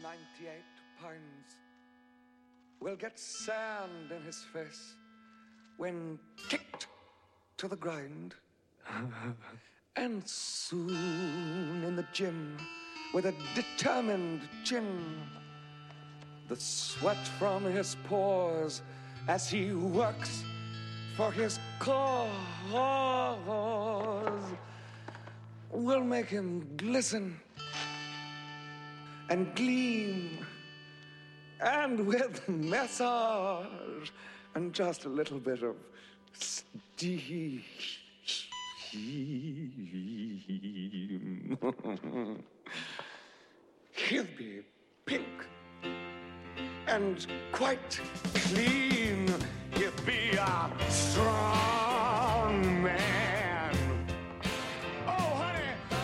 98 pounds will get sand in his face when kicked to the ground. And soon in the gym, with a determined chin, the sweat from his pores as he works for his cause will make him glisten and gleam, and with massage and just a little bit of steam, he'll be pink and quite clean. He'll be a strong man. Oh, honey,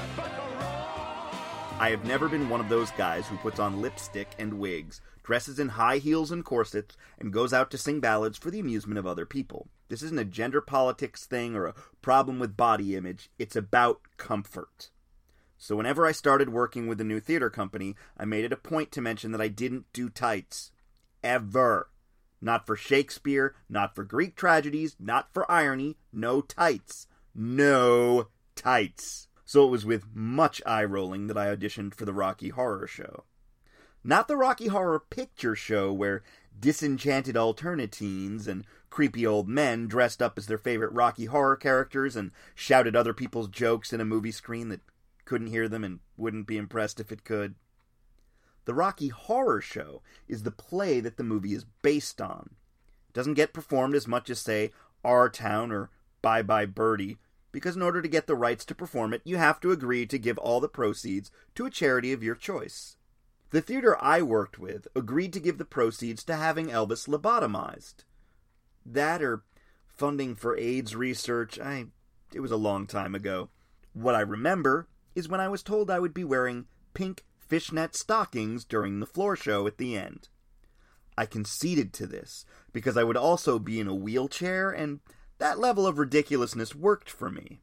I have never been one of those guys who puts on lipstick and wigs, dresses in high heels and corsets, and goes out to sing ballads for the amusement of other people. This isn't a gender politics thing or a problem with body image. It's about comfort. So whenever I started working with the new theater company, I made it a point to mention that I didn't do tights. Ever. Not for Shakespeare, not for Greek tragedies, not for irony. No tights. No tights. So it was with much eye-rolling that I auditioned for the Rocky Horror Show. Not the Rocky Horror Picture Show where disenchanted alternatines and creepy old men dressed up as their favorite Rocky Horror characters and shouted other people's jokes in a movie screen that couldn't hear them and wouldn't be impressed if it could. The Rocky Horror Show is the play that the movie is based on. It doesn't get performed as much as, say, Our Town or Bye Bye Birdie, because in order to get the rights to perform it, you have to agree to give all the proceeds to a charity of your choice. The theater I worked with agreed to give the proceeds to having Elvis lobotomized. That or funding for AIDS research, it was a long time ago. What I remember is when I was told I would be wearing pink fishnet stockings during the floor show at the end. I conceded to this because I would also be in a wheelchair, and that level of ridiculousness worked for me.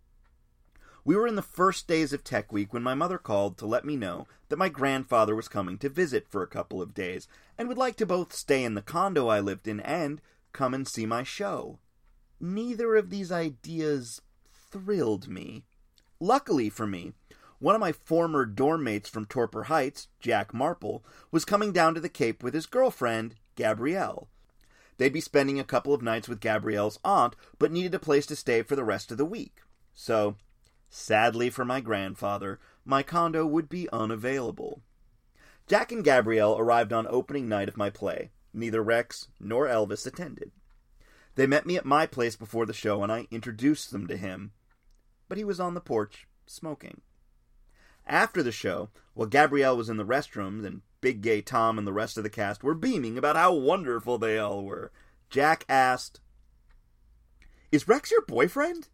We were in the first days of Tech Week when my mother called to let me know that my grandfather was coming to visit for a couple of days and would like to both stay in the condo I lived in and come and see my show. Neither of these ideas thrilled me. Luckily for me, one of my former dorm mates from Torper Heights, Jack Marple, was coming down to the Cape with his girlfriend, Gabrielle. They'd be spending a couple of nights with Gabrielle's aunt, but needed a place to stay for the rest of the week. So, sadly for my grandfather, my condo would be unavailable. Jack and Gabrielle arrived on opening night of my play. Neither Rex nor Elvis attended. They met me at my place before the show, and I introduced them to him. But he was on the porch, smoking. After the show, while Gabrielle was in the restrooms and Big Gay Tom and the rest of the cast were beaming about how wonderful they all were, Jack asked, "Is Rex your boyfriend?"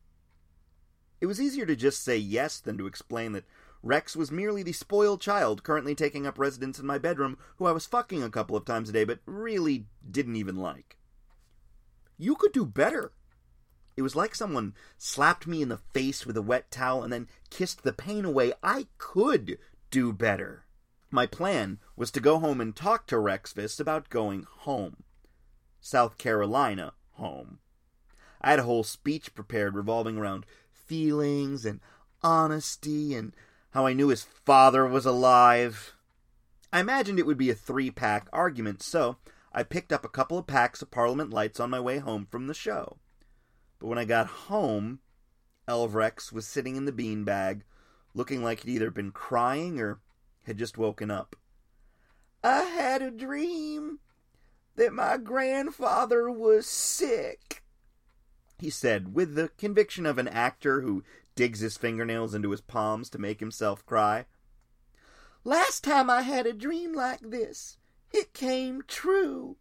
It was easier to just say yes than to explain that Rex was merely the spoiled child currently taking up residence in my bedroom who I was fucking a couple of times a day but really didn't even like. "You could do better." It was like someone slapped me in the face with a wet towel and then kissed the pain away. I could do better. My plan was to go home and talk to Rexfist about going home. South Carolina home. I had a whole speech prepared revolving around feelings and honesty and how I knew his father was alive. I imagined it would be a 3-pack argument, so I picked up a couple of packs of Parliament Lights on my way home from the show. But when I got home, Elvrex was sitting in the beanbag, looking like he'd either been crying or had just woken up. "I had a dream that my grandfather was sick," he said, with the conviction of an actor who digs his fingernails into his palms to make himself cry. "Last time I had a dream like this, it came true."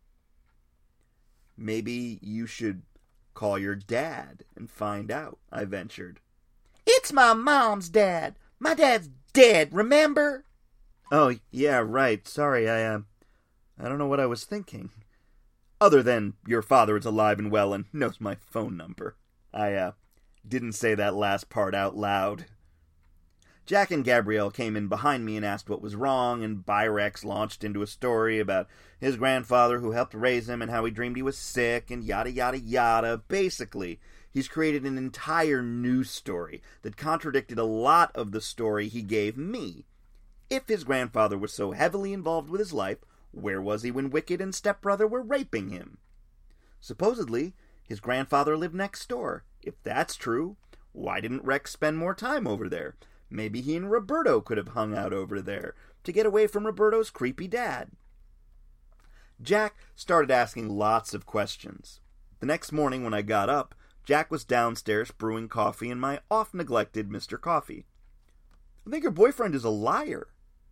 "Maybe you should call your dad and find out," I ventured. "It's my mom's dad. My dad's dead, remember?" "Oh, yeah, right. Sorry, I don't know what I was thinking. Other than your father is alive and well and knows my phone number. I didn't say that last part out loud." Jack and Gabrielle came in behind me and asked what was wrong, and Byrex launched into a story about his grandfather who helped raise him and how he dreamed he was sick and yada yada yada. Basically, he's created an entire news story that contradicted a lot of the story he gave me. If his grandfather was so heavily involved with his life, where was he when Wicked and Stepbrother were raping him? Supposedly, his grandfather lived next door. If that's true, why didn't Rex spend more time over there? Maybe he and Roberto could have hung out over there to get away from Roberto's creepy dad. Jack started asking lots of questions. The next morning when I got up, Jack was downstairs brewing coffee in my oft-neglected Mr. Coffee. "I think your boyfriend is a liar."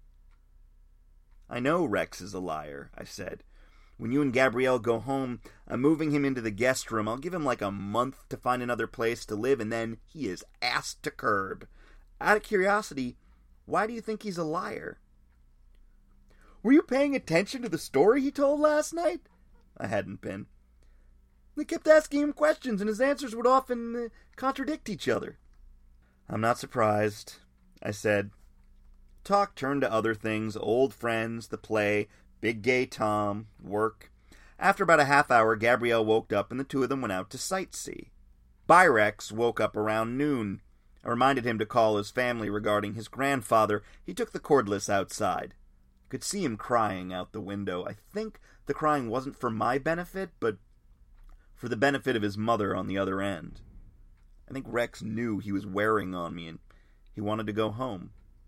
"I know Rex is a liar," I said. "When you and Gabrielle go home, I'm moving him into the guest room. I'll give him like a month to find another place to live, and then he is ass to curb. Out of curiosity, why do you think he's a liar?" "Were you paying attention to the story he told last night?" I hadn't been. "They kept asking him questions, and his answers would often contradict each other." "I'm not surprised," I said. Talk turned to other things: old friends, the play, Big Gay Tom, work. After about a half hour, Gabrielle woke up, and the two of them went out to sightsee. Byrex woke up around noon. I reminded him to call his family regarding his grandfather. He took the cordless outside. I could see him crying out the window. I think the crying wasn't for my benefit, but for the benefit of his mother on the other end. I think Rex knew he was wearing on me, and he wanted to go home.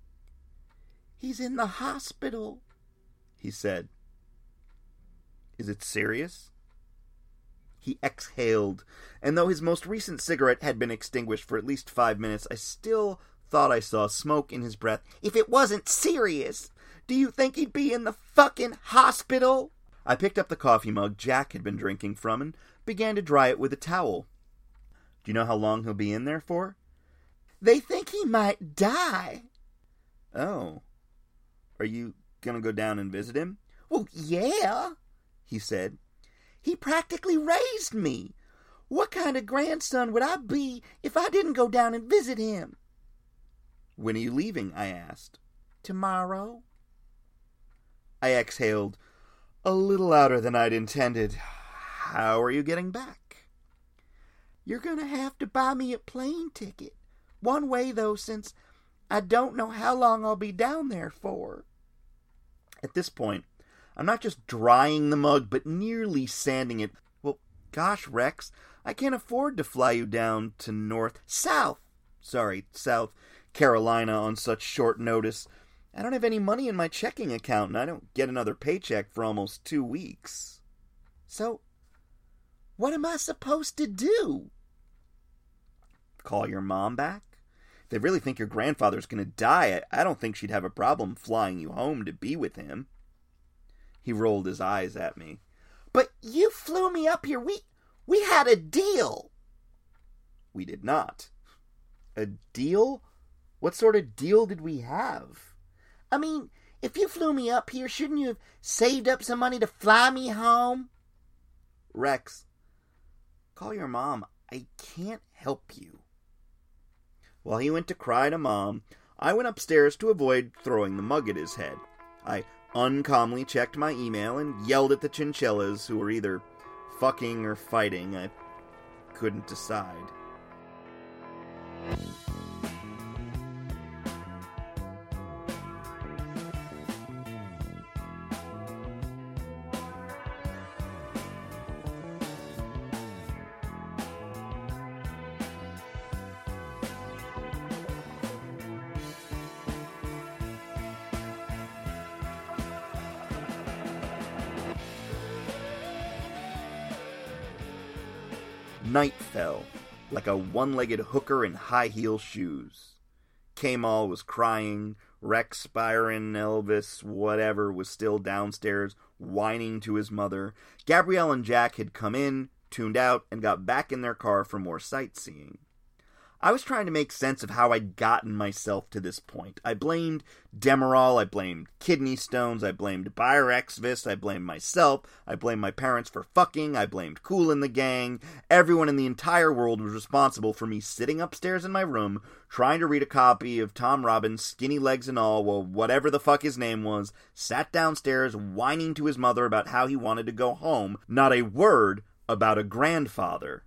"He's in the hospital," he said. "Is it serious?" He exhaled, and though his most recent cigarette had been extinguished for at least 5 minutes, I still thought I saw smoke in his breath. "If it wasn't serious, do you think he'd be in the fucking hospital?" I picked up the coffee mug Jack had been drinking from and began to dry it with a towel. "Do you know how long he'll be in there for?" "They think he might die." "Oh. Are you gonna go down and visit him?" "Well, yeah," he said. "He practically raised me. What kind of grandson would I be if I didn't go down and visit him?" "When are you leaving?" I asked. "Tomorrow." I exhaled, a little louder than I'd intended. "How are you getting back?" "You're gonna have to buy me a plane ticket. One way, though, since I don't know how long I'll be down there for." At this point, I'm not just drying the mug, but nearly sanding it. "Well, gosh, Rex, I can't afford to fly you down to South Carolina on such short notice. I don't have any money in my checking account, and I don't get another paycheck for almost 2 weeks." "So, what am I supposed to do?" "Call your mom back. If they really think your grandfather's going to die, I don't think she'd have a problem flying you home to be with him." He rolled his eyes at me. "But you flew me up here. We had a deal." "We did not." "A deal? What sort of deal did we have?" "I mean, if you flew me up here, shouldn't you have saved up some money to fly me home?" "Rex, call your mom. I can't help you." While he went to cry to Mom, I went upstairs to avoid throwing the mug at his head. I uncalmly checked my email and yelled at the chinchillas, who were either fucking or fighting. I couldn't decide. Night fell, like a one-legged hooker in high-heel shoes. K-Mall was crying. Rex, Byron, Elvis, whatever, was still downstairs, whining to his mother. Gabrielle and Jack had come in, tuned out, and got back in their car for more sightseeing. I was trying to make sense of how I'd gotten myself to this point. I blamed Demerol, I blamed kidney stones, I blamed Byrexvis, I blamed myself, I blamed my parents for fucking, I blamed Kool and the gang. Everyone in the entire world was responsible for me sitting upstairs in my room, trying to read a copy of Tom Robbins, Skinny Legs and All, while whatever the fuck his name was, sat downstairs whining to his mother about how he wanted to go home, not a word about a grandfather.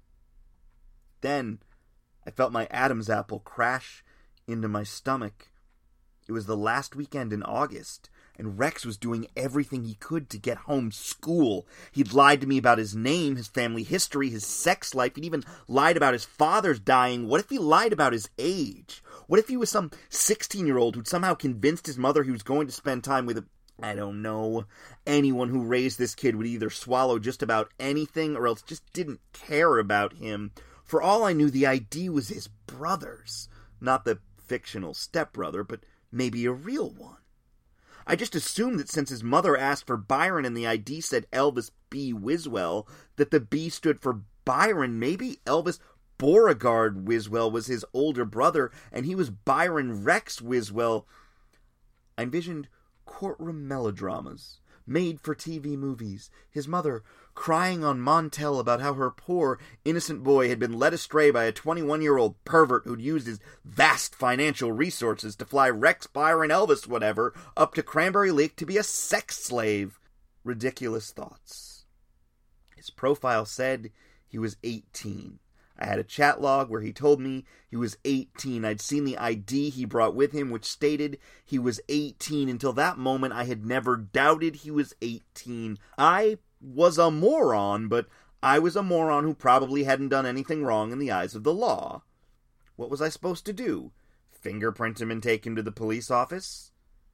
Then I felt my Adam's apple crash into my stomach. It was the last weekend in August, and Rex was doing everything he could to get home school. He'd lied to me about his name, his family history, his sex life. He'd even lied about his father's dying. What if he lied about his age? What if he was some 16-year-old who'd somehow convinced his mother he was going to spend time with I don't know. Anyone who raised this kid would either swallow just about anything or else just didn't care about him. For all I knew, the ID was his brother's. Not the fictional stepbrother, but maybe a real one. I just assumed that since his mother asked for Byron and the ID said Elvis B. Wiswell, that the B stood for Byron. Maybe Elvis Beauregard Wiswell was his older brother, and he was Byron Rex Wiswell. I envisioned courtroom melodramas, made-for-TV movies, his mother crying on Montel about how her poor, innocent boy had been led astray by a 21-year-old pervert who'd used his vast financial resources to fly Rex, Byron, Elvis, whatever, up to Cranberry Lake to be a sex slave. Ridiculous thoughts. His profile said he was 18. I had a chat log where he told me he was 18. I'd seen the ID he brought with him, which stated he was 18. Until that moment, I had never doubted he was 18. I was a moron, but I was a moron who probably hadn't done anything wrong in the eyes of the law. What was I supposed to do? Fingerprint him and take him to the police office?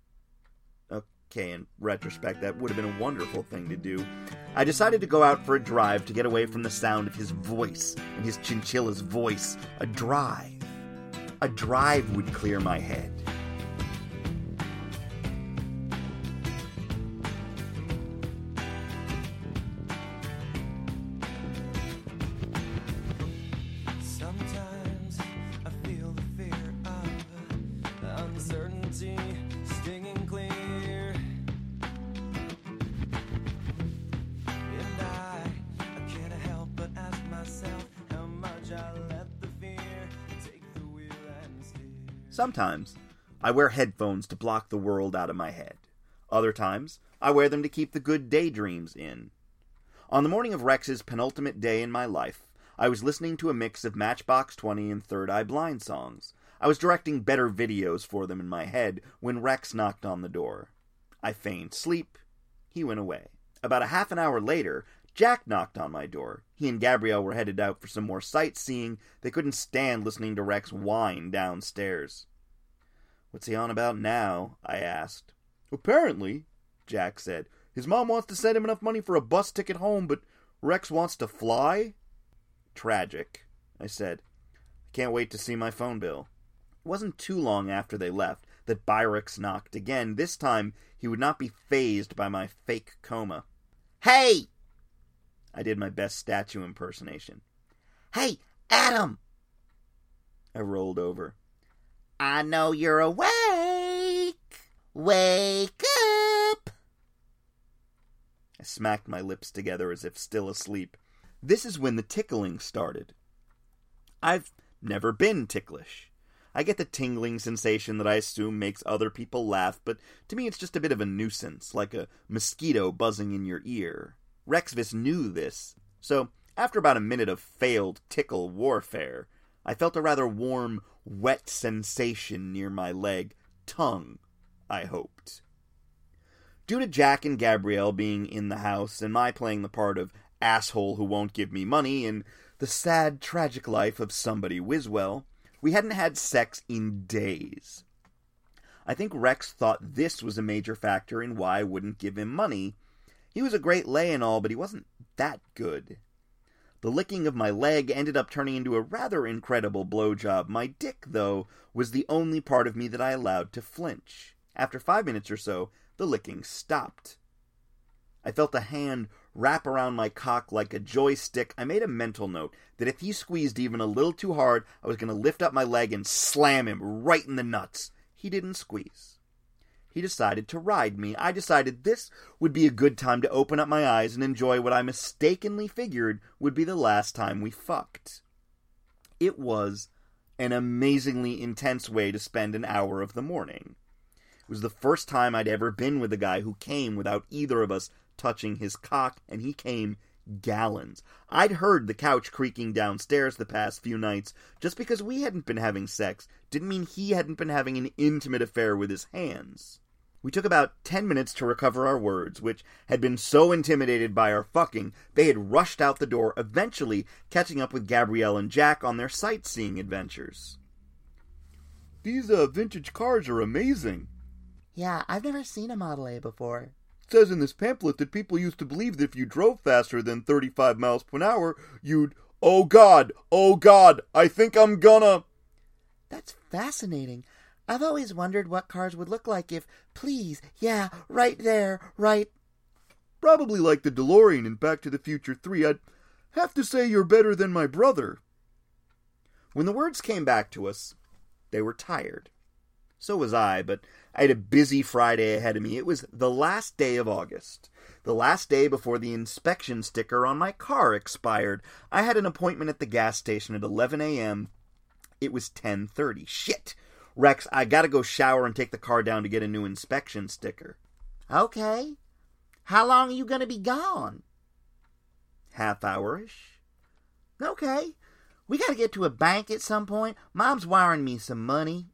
Okay, in retrospect, that would have been a wonderful thing to do. I decided to go out for a drive to get away from the sound of his voice and his chinchilla's voice. A drive. A drive would clear my head. Sometimes I feel the fear of the uncertainty stinging clear. And I can't help but ask myself how much I let the fear take the wheel and steer. Sometimes I wear headphones to block the world out of my head. Other times I wear them to keep the good daydreams in. On the morning of Rex's penultimate day in my life, I was listening to a mix of Matchbox 20 and Third Eye Blind songs. I was directing better videos for them in my head when Rex knocked on the door. I feigned sleep. He went away. About a half an hour later, Jack knocked on my door. He and Gabrielle were headed out for some more sightseeing. They couldn't stand listening to Rex whine downstairs. "What's he on about now?" I asked. "Apparently," Jack said, "his mom wants to send him enough money for a bus ticket home, but Rex wants to fly?" "Tragic," I said. "I can't wait to see my phone bill." It wasn't too long after they left that Byrex knocked again. This time, he would not be fazed by my fake coma. "Hey!" I did my best statue impersonation. "Hey, Adam!" I rolled over. "I know you're awake! Wake up!" I smacked my lips together as if still asleep. This is when the tickling started. I've never been ticklish. I get the tingling sensation that I assume makes other people laugh, but to me it's just a bit of a nuisance, like a mosquito buzzing in your ear. Rexvis knew this, so after about a minute of failed tickle warfare, I felt a rather warm, wet sensation near my leg. Tongue, I hoped. Due to Jack and Gabrielle being in the house and my playing the part of asshole who won't give me money and the sad, tragic life of somebody Wiswell, we hadn't had sex in days. I think Rex thought this was a major factor in why I wouldn't give him money. He was a great lay and all, but he wasn't that good. The licking of my leg ended up turning into a rather incredible blowjob. My dick, though, was the only part of me that I allowed to flinch. After 5 minutes or so, the licking stopped. I felt a hand wrap around my cock like a joystick, I made a mental note that if he squeezed even a little too hard, I was going to lift up my leg and slam him right in the nuts. He didn't squeeze. He decided to ride me. I decided this would be a good time to open up my eyes and enjoy what I mistakenly figured would be the last time we fucked. It was an amazingly intense way to spend an hour of the morning. It was the first time I'd ever been with a guy who came without either of us touching his cock, and he came gallons. I'd heard the couch creaking downstairs the past few nights. Just because we hadn't been having sex didn't mean he hadn't been having an intimate affair with his hands. We took about 10 minutes to recover our words, which had been so intimidated by our fucking, they had rushed out the door, eventually catching up with Gabrielle and Jack on their sightseeing adventures. These vintage cars are amazing. Yeah, I've never seen a Model A before. It says in this pamphlet that people used to believe that if you drove faster than 35 miles per hour, you'd... Oh God, I think I'm gonna... That's fascinating. I've always wondered what cars would look like if... Please, yeah, right there, right... Probably like the DeLorean in Back to the Future 3. I'd have to say you're better than my brother. When the words came back to us, they were tired. So was I, but I had a busy Friday ahead of me. It was the last day of August. The last day before the inspection sticker on my car expired. I had an appointment at the gas station at 11 a.m. It was 10:30. Shit! Rex, I gotta go shower and take the car down to get a new inspection sticker. Okay. How long are you gonna be gone? Half-hour-ish. Okay. We gotta get to a bank at some point. Mom's wiring me some money.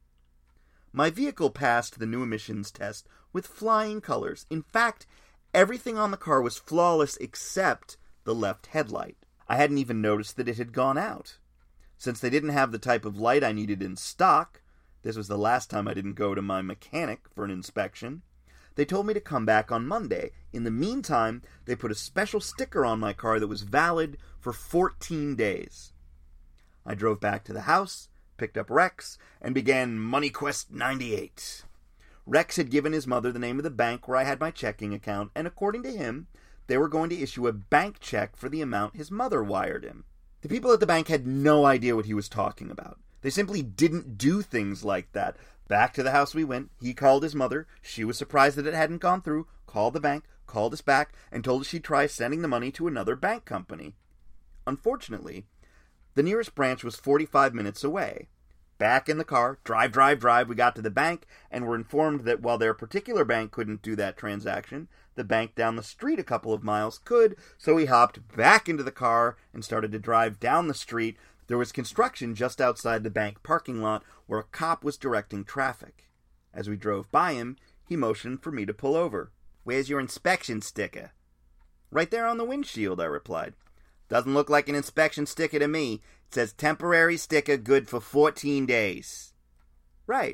My vehicle passed the new emissions test with flying colors. In fact, everything on the car was flawless except the left headlight. I hadn't even noticed that it had gone out. Since they didn't have the type of light I needed in stock, this was the last time I didn't go to my mechanic for an inspection, they told me to come back on Monday. In the meantime, they put a special sticker on my car that was valid for 14 days. I drove back to the house, picked up Rex, and began Money Quest 98. Rex had given his mother the name of the bank where I had my checking account, and according to him, they were going to issue a bank check for the amount his mother wired him. The people at the bank had no idea what he was talking about. They simply didn't do things like that. Back to the house we went. He called his mother. She was surprised that it hadn't gone through, called the bank, called us back, and told us she'd try sending the money to another bank company. Unfortunately, the nearest branch was 45 minutes away. Back in the car, drive, we got to the bank, and were informed that while their particular bank couldn't do that transaction, the bank down the street a couple of miles could, so we hopped back into the car and started to drive down the street. There was construction just outside the bank parking lot where a cop was directing traffic. As we drove by him, he motioned for me to pull over. "Where's your inspection sticker?" "Right there on the windshield," I replied. "Doesn't look like an inspection sticker to me. It says temporary sticker good for 14 days. "Right.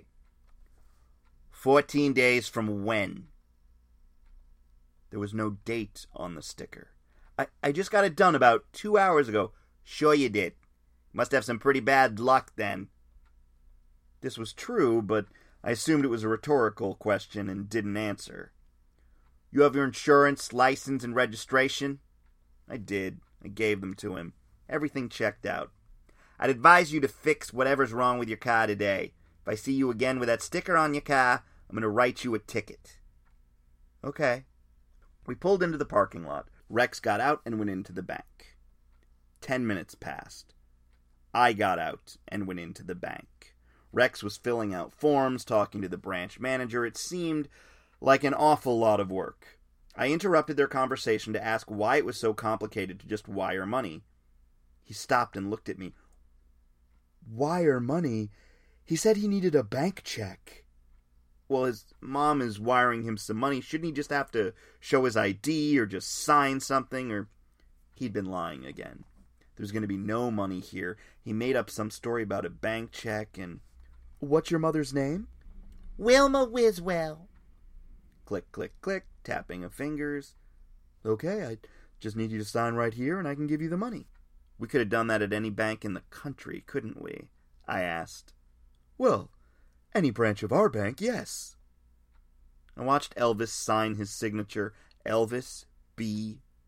14 days from when?" There was no date on the sticker. I just got it done about 2 hours ago. "Sure you did. Must have some pretty bad luck then." This was true, but I assumed it was a rhetorical question and didn't answer. "You have your insurance, license, and registration?" I did. I gave them to him. Everything checked out. "I'd advise you to fix whatever's wrong with your car today. If I see you again with that sticker on your car, I'm going to write you a ticket." Okay. We pulled into the parking lot. Rex got out and went into the bank. 10 minutes passed. I got out and went into the bank. Rex was filling out forms, talking to the branch manager. It seemed like an awful lot of work. I interrupted their conversation to ask why it was so complicated to just wire money. He stopped and looked at me. "Wire money? He said he needed a bank check." "Well, his mom is wiring him some money. Shouldn't he just have to show his ID or just sign something?" Or he'd been lying again. There's going to be no money here. He made up some story about a bank check and... "What's your mother's name?" Wilma Wiswell. Click, click, click, tapping of fingers. "Okay, I just need you to sign right here and I can give you the money." "We could have done that at any bank in the country, couldn't we?" I asked. "Well, any branch of our bank, yes." I watched Elvis sign his signature, Elvis B.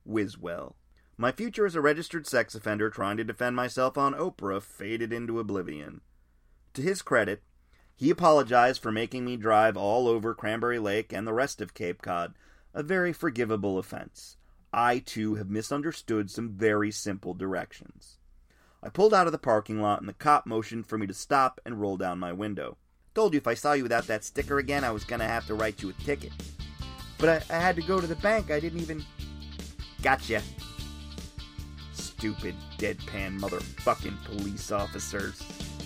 Wiswell. My future as a registered sex offender trying to defend myself on Oprah faded into oblivion. To his credit, he apologized for making me drive all over Cranberry Lake and the rest of Cape Cod, a very forgivable offense. I, too, have misunderstood some very simple directions. I pulled out of the parking lot and the cop motioned for me to stop and roll down my window. Told you if I saw you without that sticker again, I was going to have to write you a ticket. But I had to go to the bank. I didn't even... Gotcha. Stupid, deadpan motherfucking police officers.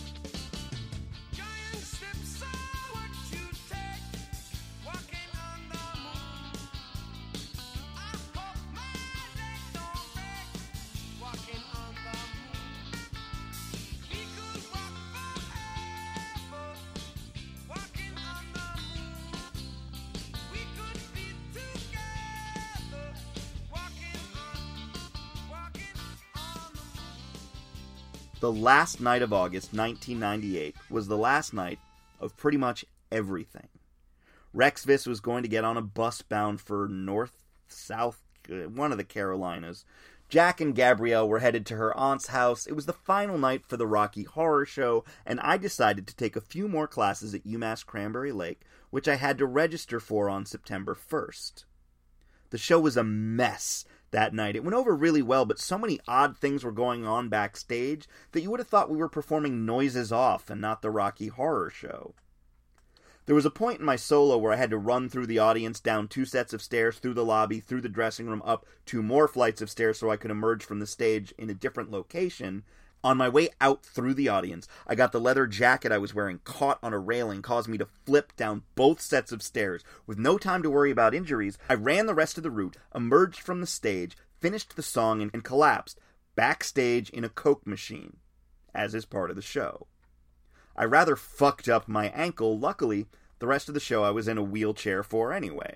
The last night of August 1998 was the last night of pretty much everything. Rex Viss was going to get on a bus bound for south, one of the Carolinas. Jack and Gabrielle were headed to her aunt's house. It was the final night for the Rocky Horror Show, and I decided to take a few more classes at UMass Cranberry Lake, which I had to register for on September 1st. The show was a mess that night. It went over really well, but so many odd things were going on backstage that you would have thought we were performing Noises Off and not the Rocky Horror Show. There was a point in my solo where I had to run through the audience, down 2 sets of stairs, through the lobby, through the dressing room, up 2 more flights of stairs so I could emerge from the stage in a different location. On my way out through the audience, I got the leather jacket I was wearing caught on a railing, caused me to flip down both sets of stairs. With no time to worry about injuries, I ran the rest of the route, emerged from the stage, finished the song, and collapsed backstage in a Coke machine, as is part of the show. I rather fucked up my ankle. Luckily, the rest of the show I was in a wheelchair for anyway.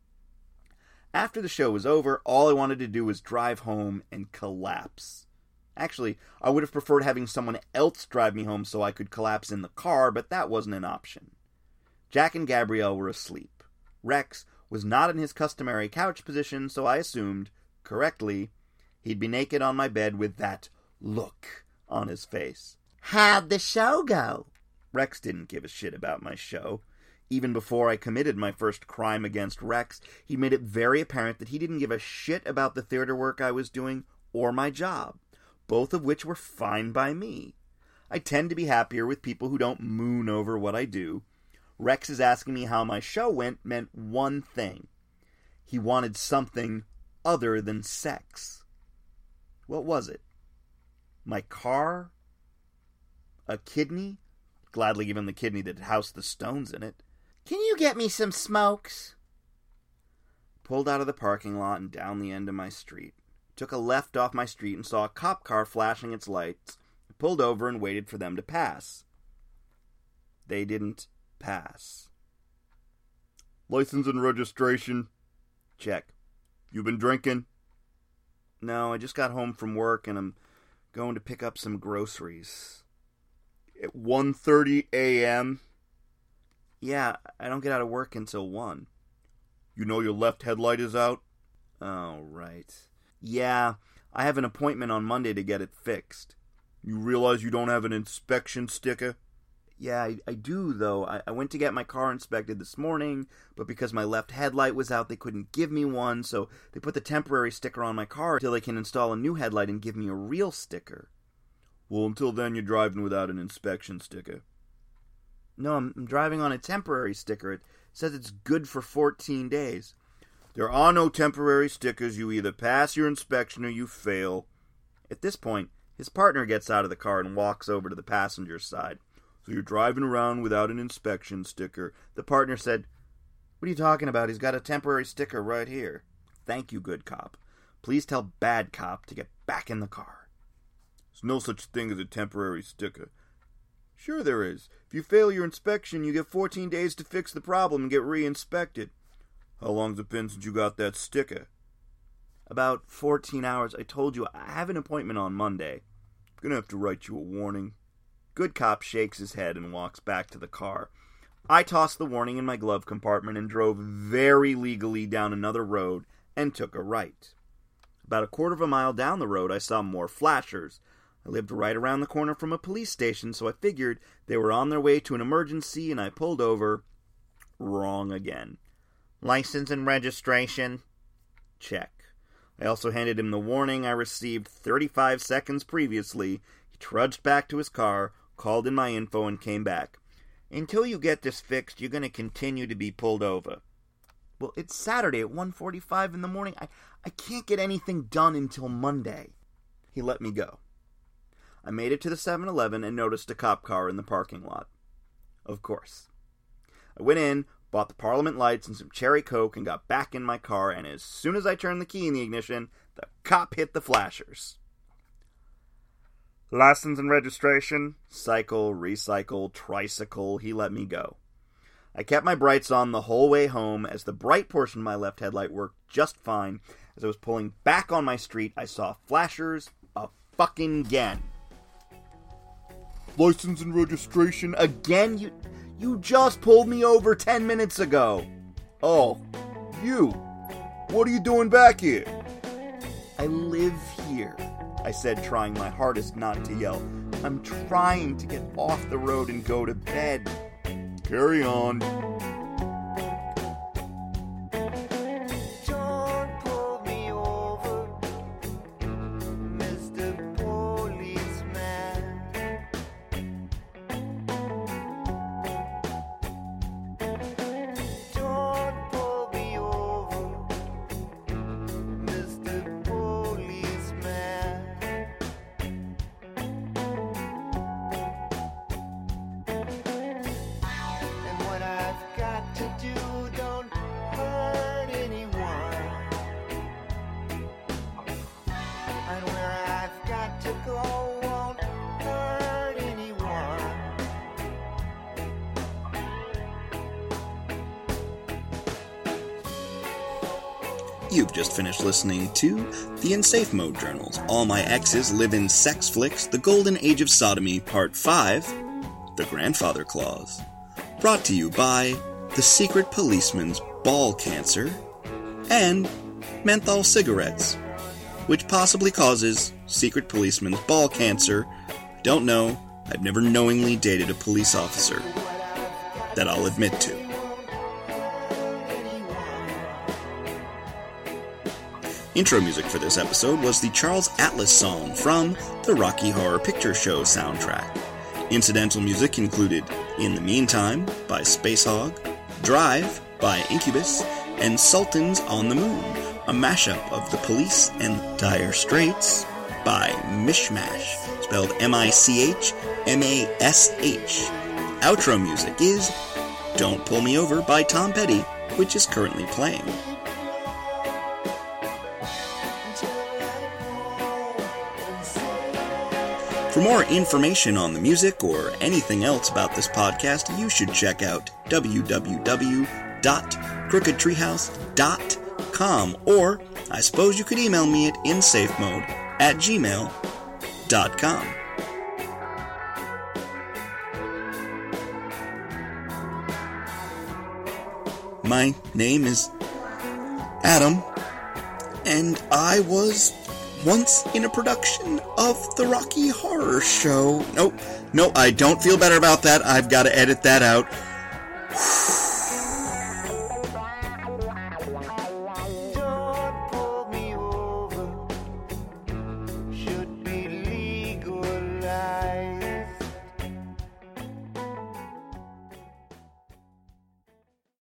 After the show was over, all I wanted to do was drive home and collapse. Actually, I would have preferred having someone else drive me home so I could collapse in the car, but that wasn't an option. Jack and Gabrielle were asleep. Rex was not in his customary couch position, so I assumed, correctly, he'd be naked on my bed with that look on his face. How'd the show go? Rex didn't give a shit about my show. Even before I committed my first crime against Rex, he made it very apparent that he didn't give a shit about the theater work I was doing or my job, both of which were fine by me. I tend to be happier with people who don't moon over what I do. Rex's asking me how my show went meant one thing. He wanted something other than sex. What was it? My car? A kidney? Gladly give him the kidney that housed the stones in it. Can you get me some smokes? Pulled out of the parking lot and down the end of my street. Took a left off my street and saw a cop car flashing its lights. I pulled over and waited for them to pass. They didn't pass. License and registration? Check. You been drinking? No, I just got home from work and I'm going to pick up some groceries. At 1:30 a.m.? Yeah, I don't get out of work until 1. You know your left headlight is out? Oh, right. Yeah, I have an appointment on Monday to get it fixed. You realize you don't have an inspection sticker? Yeah, I do, though. I went to get my car inspected this morning, but because my left headlight was out, they couldn't give me one, so they put the temporary sticker on my car until they can install a new headlight and give me a real sticker. Well, until then, you're driving without an inspection sticker. No, I'm driving on a temporary sticker. It says it's good for 14 days. There are no temporary stickers. You either pass your inspection or you fail. At this point, his partner gets out of the car and walks over to the passenger side. So you're driving around without an inspection sticker. The partner said, What are you talking about? He's got a temporary sticker right here. Thank you, good cop. Please tell bad cop to get back in the car. There's no such thing as a temporary sticker. Sure there is. If you fail your inspection, you get 14 days to fix the problem and get re-inspected. How long's it been since you got that sticker? About 14 hours. I told you, I have an appointment on Monday. I'm gonna have to write you a warning. Good cop shakes his head and walks back to the car. I tossed the warning in my glove compartment and drove very legally down another road and took a right. About a quarter of a mile down the road, I saw more flashers. I lived right around the corner from a police station, so I figured they were on their way to an emergency, and I pulled over. Wrong again. License and registration? Check. I also handed him the warning I received 35 seconds previously. He trudged back to his car, called in my info, and came back. Until you get this fixed, you're going to continue to be pulled over. Well, it's Saturday at 1:45 in the morning. I can't get anything done until Monday. He let me go. I made it to the 7-Eleven and noticed a cop car in the parking lot. Of course. I went in, bought the Parliament lights and some cherry Coke, and got back in my car, and as soon as I turned the key in the ignition, the cop hit the flashers. License and registration? Cycle, recycle, tricycle, he let me go. I kept my brights on the whole way home, as the bright portion of my left headlight worked just fine. As I was pulling back on my street, I saw flashers again. License and registration again? You just pulled me over 10 minutes ago. Oh, you. What are you doing back here? I live here, I said, trying my hardest not to yell. I'm trying to get off the road and go to bed. Carry on. Don't pull me over, Mr. Policeman. Don't pull me over, Mr. Policeman. And what I've got to do don't hurt anyone. And where I've got to go won't hurt anyone. You've just finished listening to the In Safe Mode Journals. All My Exes Live in Sex Flicks, The Golden Age of Sodomy, Part 5, The Grandfather Clause. Brought to you by The Secret Policeman's Ball Cancer and menthol cigarettes, which possibly causes Secret Policeman's Ball Cancer. I don't know. I've never knowingly dated a police officer. That I'll admit to. Intro music for this episode was the Charles Atlas song from the Rocky Horror Picture Show soundtrack. Incidental music included In the Meantime by Spacehog, Drive by Incubus, and Sultans on the Moon, a mashup of The Police and Dire Straits by Mishmash, spelled M-I-C-H-M-A-S-H. Outro music is Don't Pull Me Over by Tom Petty, which is currently playing. For more information on the music or anything else about this podcast, you should check out www.crookedtreehouse.com, or I suppose you could email me at insafemode@gmail.com. My name is Adam, and I was once in a production of the Rocky Horror Show. No, I don't feel better about that. I've got to edit that out.